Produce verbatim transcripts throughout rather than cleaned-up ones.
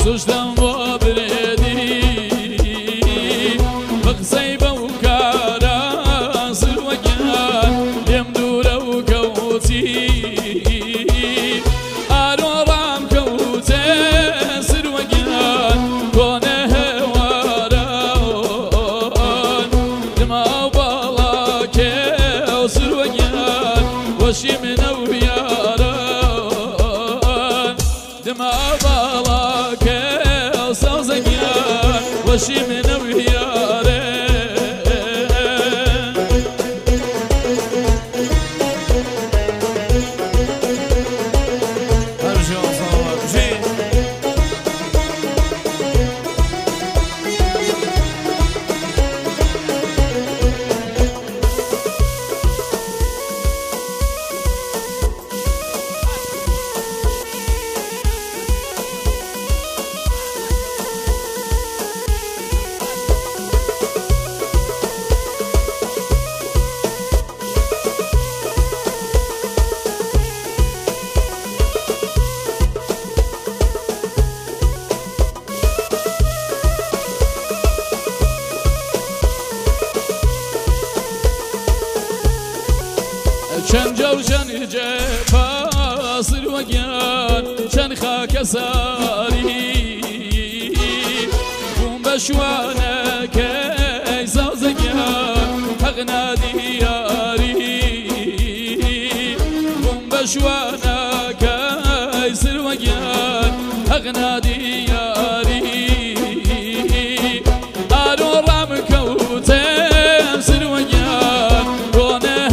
سوشتم با بردی بقصی بوکارا سروگان لیم دوره و کوتی آرام کوته سروگان کنه هواران دما بالا که سروگان وشی منو بیاران دما بالا که سوزگان وشی منو بیاران چند جوشن جفا سروگان چند خاک ساری بوم بشوانه که زوزگان حق نادیاری بوم بشوانه که سروگان حق نادیاری آرو رام کوتم سروگان رونه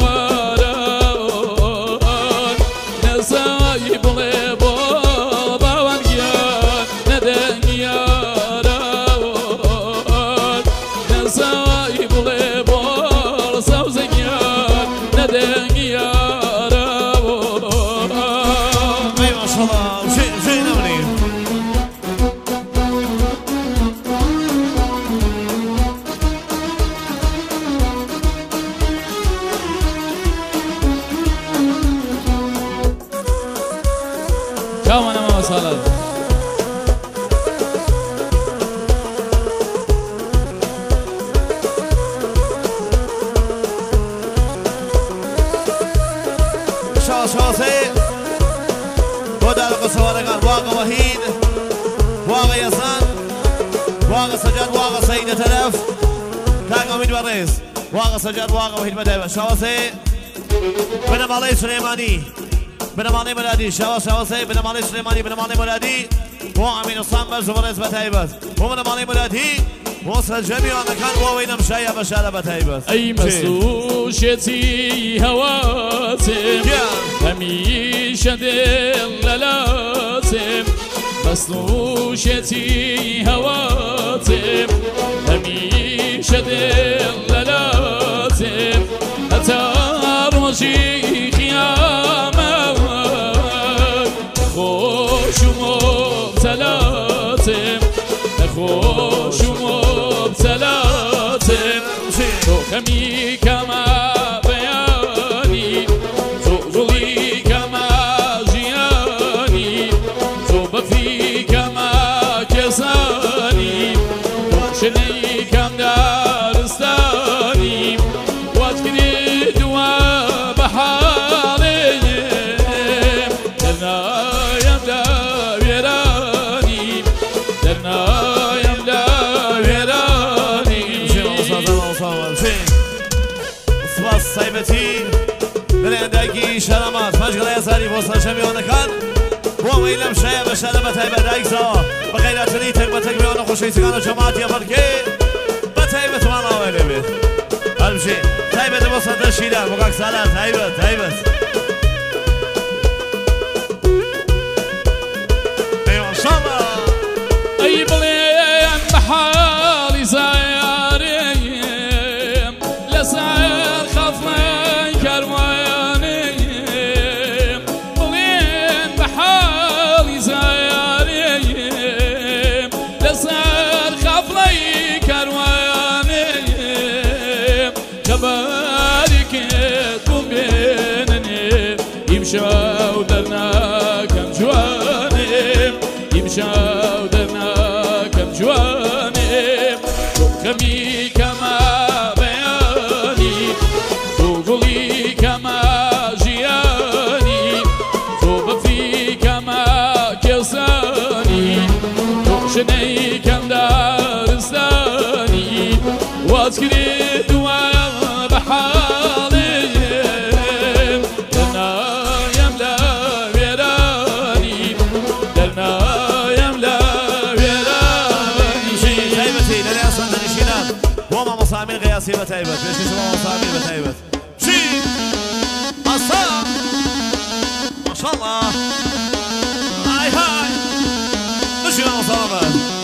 كمان ما وصلت شاش شاسي بدل قصوارقان واقع وحيد واقع يسان واقع سجاد واقع سيدة تلف كاك أميد والرئيس واقع سجاد واقع وحيد بدايبه شاسي بنام علي سليماني بنمانه مرادی شواس شواسه بنمانه سلیمانی بنمانه مرادی و امین الصنبر زبرز بتایبت و بنمانه مرادی وصل جميع مكان ووينم شاية بشارة بتایبت ای مسوشتی هواتم همیشه دلالاتم مسوشتی هواتم همیشه دلالاتم حتی روزی خیامت خوش و مبتلاتم خوش و مبتلاتم تو کمی کما بیانی تو ظلی کما جیانی تو بفی کما کسانی تو شنی کم دارستانی وات کرد و بحالیم درنایم لابیرانی درنایم لابیرانی سپاس سایبتی برندگی شرمات مشغله سری وصل شمیانه کن و ویلم شاید بشاره بتایبه دایکسا بغیرتنی تک بتک بیانه خوشیتگان و جماعتی برکه بتایبه توان آوله بید هرمشی تایبه ده بصد دشیدن مقاک سالت تایبه تایبه ایوان شما ای بلین بحالی زیاریم لسعر خفن کروانیم بلین بحالی زیاریم لسعر خفن کروانیم كباركت بينني يمشوا درنا كم جوانم يمشوا دەمی کەمە بەیانی تۆ گوڵی کەمە ژیانی تۆ بەفی کەمە کێسانی تۆ ژنەی کەم دارستانی واز کردووە بە حاڵێم دەرنایم لە وێرانی دەرنایم لە وێرانی تایبەتی لە لای سەردەنشینان بۆ مامۆسامین غیاسی بە تایبەت پێشکەش بۆ مامۆسامین بە تایبەت چی؟ ئەسا ماشاءالله های های بشی مامۆسامە